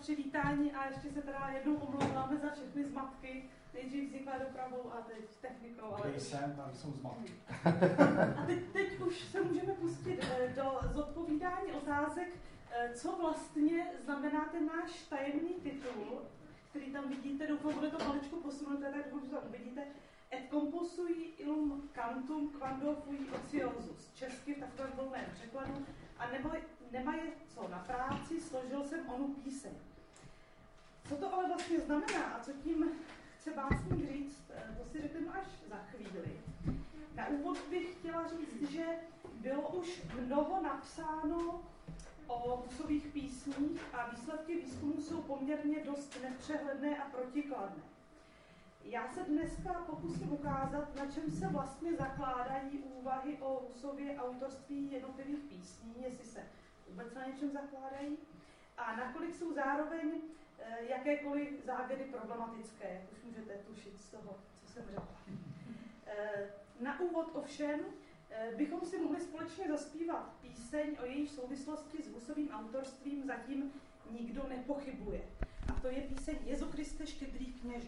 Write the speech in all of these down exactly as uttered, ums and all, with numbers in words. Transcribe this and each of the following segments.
přivítání a ještě se teda jednou omlouváme za všechny zmatky. Nejdřív vznikla dopravou a teď technikou. Ale kde jsem, tam jsou zmatky. A teď, teď už se můžeme pustit do zodpovídání otázek, co vlastně znamená ten náš tajemný titul, který tam vidíte, doufám, bude to maličko posunuté, tak doufám, že to uvidíte. Et composui illum cantum quando fui ociosus. Česky v takovém volném překladu. A nebo nemaje co na práci, složil jsem onu píseň. Co to ale vlastně znamená a co tím chce básník říct, to si řekneme až za chvíli. Na úvod bych chtěla říct, že bylo už mnoho napsáno o Husových písních a výsledky výzkumu jsou poměrně dost nepřehledné a protikladné. Já se dneska pokusím ukázat, na čem se vlastně zakládají úvahy o Husově autorství jednotlivých písní, jestli se vůbec na něčem zakládají, a nakolik jsou zároveň e, jakékoliv závěry problematické, jak už můžete tušit z toho, co jsem řekla. E, na úvod ovšem e, bychom si mohli společně zaspívat píseň, o jejíž souvislosti s Husovým autorstvím zatím nikdo nepochybuje. A to je píseň Jezu Kriste, štědrý kněže.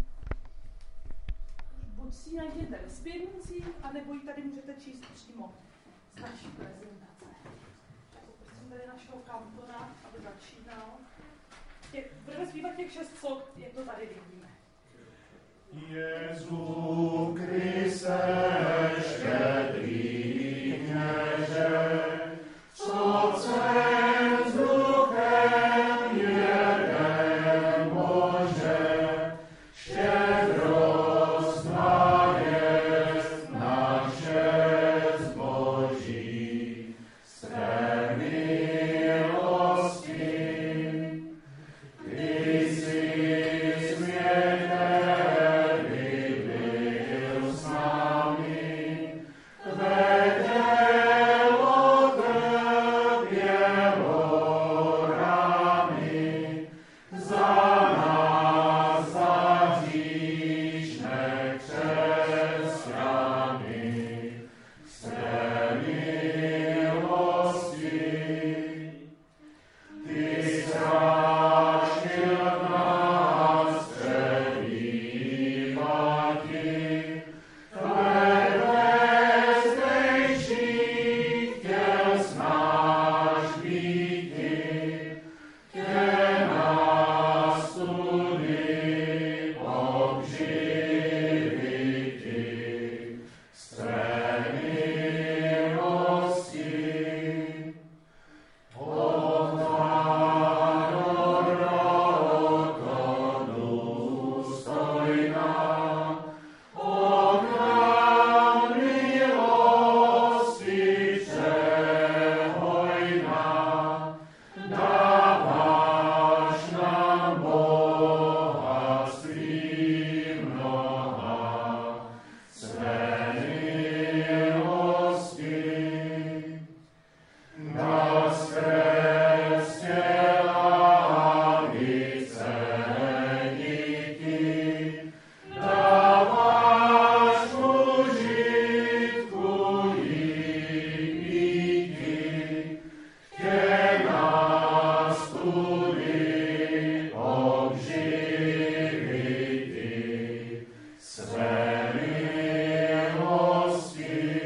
Buď si ji najděte ve zpěvnicích, anebo ji tady můžete číst přímo z naší prezentace. Tak poprosím tady našeho kantona, aby začínal. Těch, budeme zpívat těch šest slov, jak to tady vidíme. Jezu Kriste, štědrý kněže, co jsem s duchem jeden Bože, štědrost má jest naše zboží, své milosti. Ty jsi světelný byl s námi, vedel od tebě horami, za nás za hříšné křesťany, své milosti. Ty zrážil nás přebývati, tvé zdejší chtěl snáš býti, ke nás tudy obživiti, své milosti. Nás křesťe lavice díky, dáváš užitku díky, ke nás tudy obživiti, své milosti.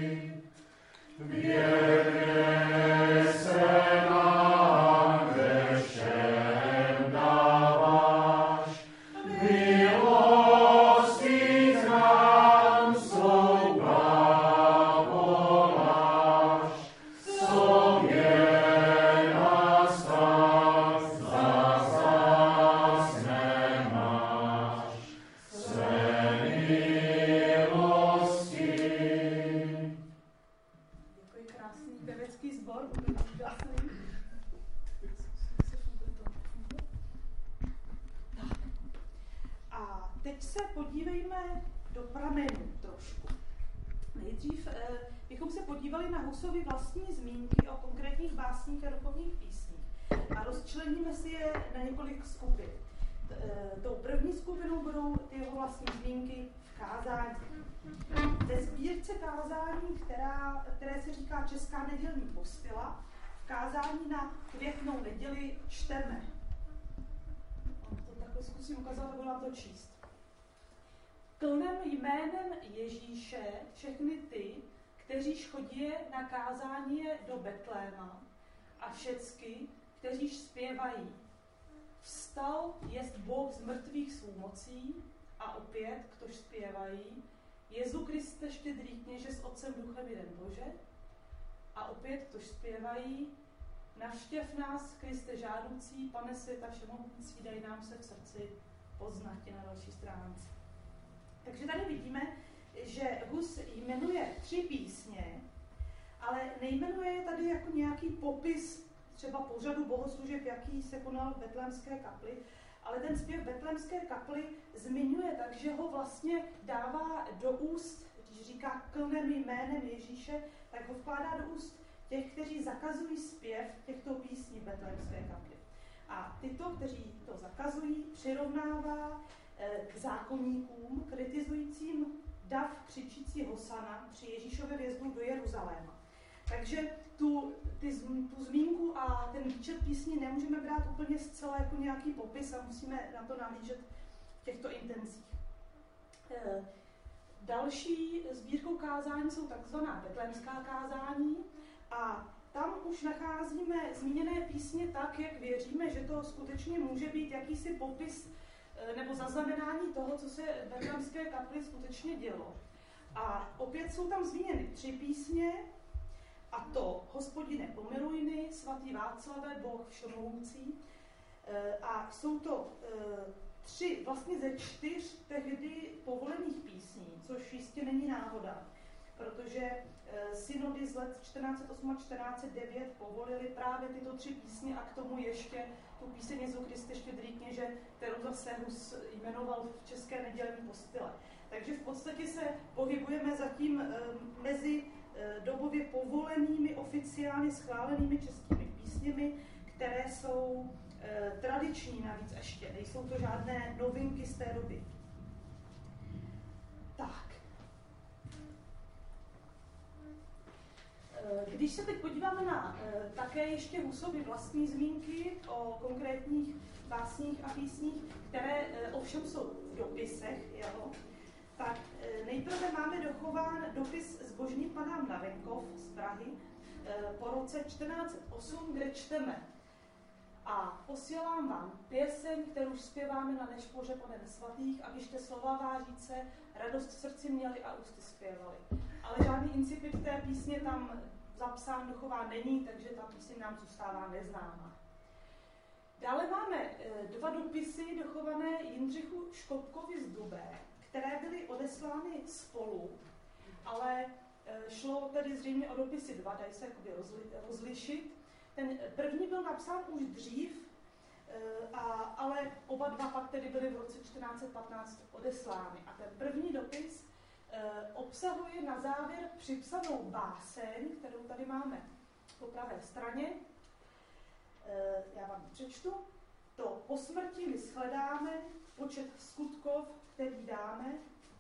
Věrně se nám ve všem dáváš, milosti nám slouba voláš, sobě nás tak zas zas nemáš, své milosti. Děkuji, krásný pěvecký sbor, bude úžasný. Tak. A teď se podívejme do pramenů trošku. Nejdřív eh, bychom se podívali na Husovy vlastní zmínky o konkrétních básních a duchovních písních a rozčleníme si je na několik skupin. T, eh, tou první skupinou budou ty jeho vlastní zmínky v kázání. Ve sbírce kázání, která, které se říká Česká nedělní postila, v kázání na Květnou neděli čteme: to zkusím ukázat a budu vám to číst. Klnem jménem Ježíše všechny ty, kteříž chodí na kázání do Betléma, a všecky, kteříž zpěvají. Vstal jest Bůh z mrtvých svou mocí, a opět, ktož zpěvají, Jezu Kriste štědrý kněže s Otcem Duchem jeden Bože, a opět, ktož zpěvají, navštěv nás, Kriste žádoucí, Pane světa všemohoucí, daj nám se v srdci poznat tě na další stránce. Takže tady vidíme, že Hus jmenuje tři písně, ale nejmenuje je tady jako nějaký popis třeba pořadu bohoslužeb, jaký se konal v Betlémské kapli, ale ten zpěv v Betlémské kapli zmiňuje tak, že ho vlastně dává do úst, když říká klnem jménem Ježíše, tak ho vkládá do úst těch, kteří zakazují zpěv těchto písní v Betlémské kapli. A tyto, kteří to zakazují, přirovnává k zákonníkům, kritizujícím dav křičící Hosana při Ježíšově vjezdu do Jeruzaléma. Takže tu, ty, tu zmínku a ten výčet písní nemůžeme brát úplně zcela jako nějaký popis a musíme na to nahlížet v těchto intencích. E, další sbírkou kázání jsou takzvaná betlémská kázání a tam už nacházíme zmíněné písně tak, jak věříme, že to skutečně může být jakýsi popis nebo zaznamenání toho, co se v Betlémské kapli skutečně dělo. A opět jsou tam zmíněny tři písně, a to Hospodine pomilujny, svatý Václave, Boh všemohoucí. A jsou to tři vlastně ze čtyř tehdy povolených písní, což jistě není náhoda, protože synody z let čtrnáct set osm a čtrnáct set devět povolili právě tyto tři písně a k tomu ještě tu píseň Jezu Kriste štědrý kněže, kterou zase Hus jmenoval v české nedělní postyle. Takže v podstatě se pohybujeme zatím mezi dobově povolenými, oficiálně schválenými českými písněmi, které jsou tradiční navíc ještě, nejsou to žádné novinky z té doby. Tak. Když se teď podíváme na e, také ještě Husovy vlastní zmínky o konkrétních básních a písních, které e, ovšem jsou v dopisech jeho, tak e, nejprve máme dochován dopis zbožník panám na venkov z Prahy e, po roce čtrnáct set osm, kde čteme: a posílám vám pěseň, kterou zpěváme na nešpoře po den svatých, abyste slova váříce radost v srdci měli a ústy zpěvali. Ale žádný incipit té písně tam zapsán dochová není, takže ta píseň nám zůstává neznámá. Dále máme e, dva dopisy dochované Jindřichu Škopkovi z Dubé, které byly odeslány spolu, ale e, šlo tedy zřejmě o dopisy dva, dají se jakoby rozli, rozlišit. Ten první byl napsán už dřív, a, ale oba dva pak tedy byly v roce čtrnáct set patnáct odeslány. A ten první dopis e, obsahuje na závěr připsanou báseň, kterou tady máme po pravé straně. E, já vám přečtu. To po smrti my shledáme, počet skutkov, který dáme,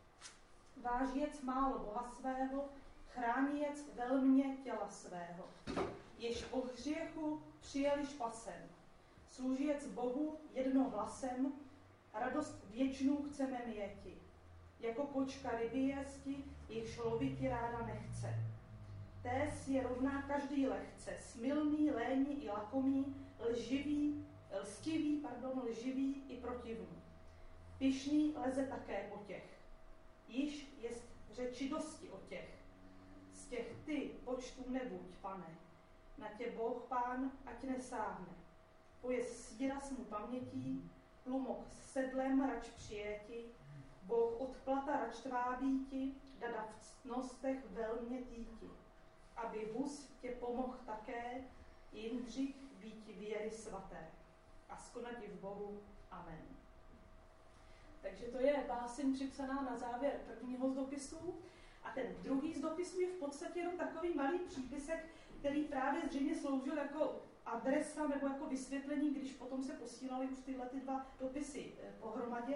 vážiec málo Boha svého, chrániec velmě těla svého. Jež po hřiechu přijeli špasem. Služiec Bohu jednohlasem, radost věčnou chceme měti. Jako kočka ryby jesti, jež loviti ráda nechce. Též je rovná každý lehce, smilný, léní i lakomý, lživý, lstivý, pardon, lživý i protivný. Pyšný leze také po těch. Již jest řeči dosti o těch. Z těch ty počtu nebuď, pane. Na tě Boh Pán, ať nesáhne. Pojez síra mu pamětí, plumok s sedlem rač přijeti, Boh odplata rač tvábíti, dada v ctnostech velmě týti. Aby Hus tě pomohl také, Jindřich býti věry svaté. A skonati v Bohu. Amen. Takže to je báseň připsaná na závěr prvního z dopisů. A ten druhý z dopisů je v podstatě jenom takový malý přípisek, který právě zřejmě sloužil jako adresa nebo jako vysvětlení, když potom se posílaly už tyhle ty dva dopisy pohromadě.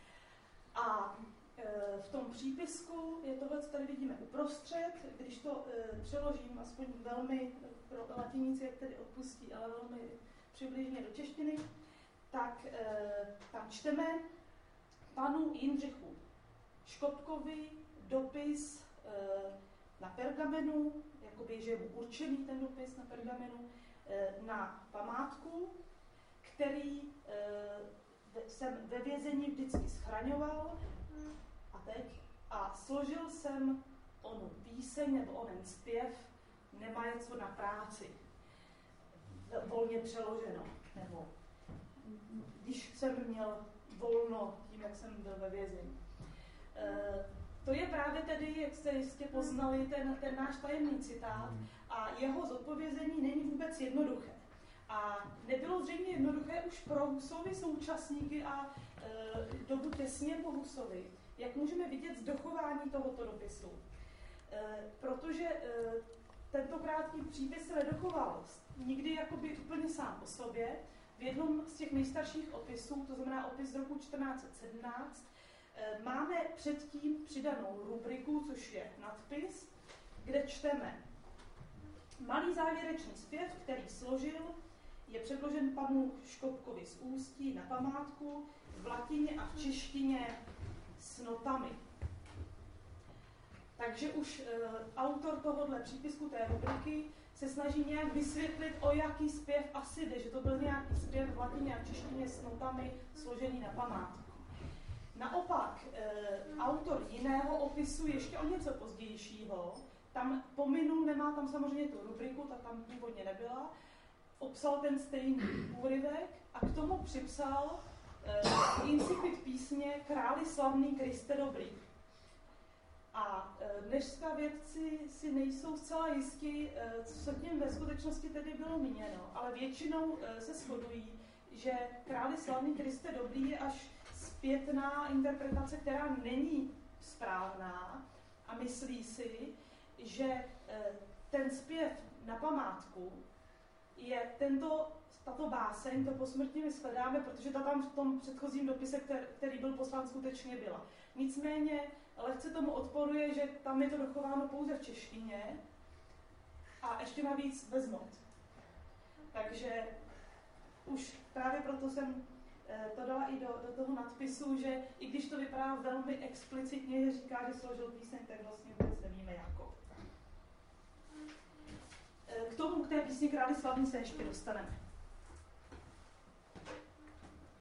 A v tom přípisku je tohle, co tady vidíme uprostřed, když to přeložím aspoň velmi, pro latiníci, jak tedy odpustí, ale velmi přibližně do češtiny, tak e, tam čteme panu Jindřichu Škopkovi dopis e, na pergamenu, jakoby, že je mu určený ten dopis na pergamenu, e, na památku, který e, jsem ve vězení vždycky schraňoval a teď a složil jsem onu píseň nebo onen zpěv Nemá je co na práci. Volně přeloženo. Nebo když jsem měl volno tím, jak jsem byl ve vězení. E, to je právě tedy, jak jste jistě poznali, ten, ten náš tajemný citát a jeho zodpovězení není vůbec jednoduché. A nebylo zřejmě jednoduché už pro Husovy současníky a e, dobu těsně po Husovi, jak můžeme vidět z dochování tohoto dopisu. E, protože e, tento krátký přípis se nedochoval nikdy jakoby úplně sám o sobě. V jednom z těch nejstarších opisů, to znamená opis z roku čtrnáct set sedmnáct, e, máme předtím přidanou rubriku, což je nadpis, kde čteme malý závěrečný zpěv, který složil, je předložen panu Škopkovi z Ústí na památku v latině a v češtině s notami. Takže už e, autor tohohle přípisku té rubriky se snaží nějak vysvětlit, o jaký zpěv asi jde, že to byl nějaký zpěv v latině a v češtině s notami složený na památku. Naopak, e, autor jiného opisu, ještě o něco pozdějšího, tam pominul, nemá tam samozřejmě tu rubriku, ta tam původně nebyla, obsal ten stejný úryvek a k tomu připsal uh, incipit písně Králi slavný Kriste dobrý. A uh, dneska vědci si nejsou zcela jistí, uh, co se tím ve skutečnosti tedy bylo míněno, ale většinou uh, se shodují, že Králi slavný Kriste dobrý je až zpětná interpretace, která není správná a myslí si, že uh, ten zpěv na památku je tento, tato báseň, to posmrtně my shledáme, protože ta tam v tom předchozím dopise, který, který byl poslán, skutečně byla. Nicméně lehce tomu odporuje, že tam je to dochováno pouze v češtině a ještě navíc bez not. Takže už právě proto jsem to dala i do, do toho nadpisu, že i když to vypadá velmi explicitně, že říká, že složil píseň, tak vlastně vůbec nevíme jakou. K tomu, k té písni Králi slavný se ještě dostaneme.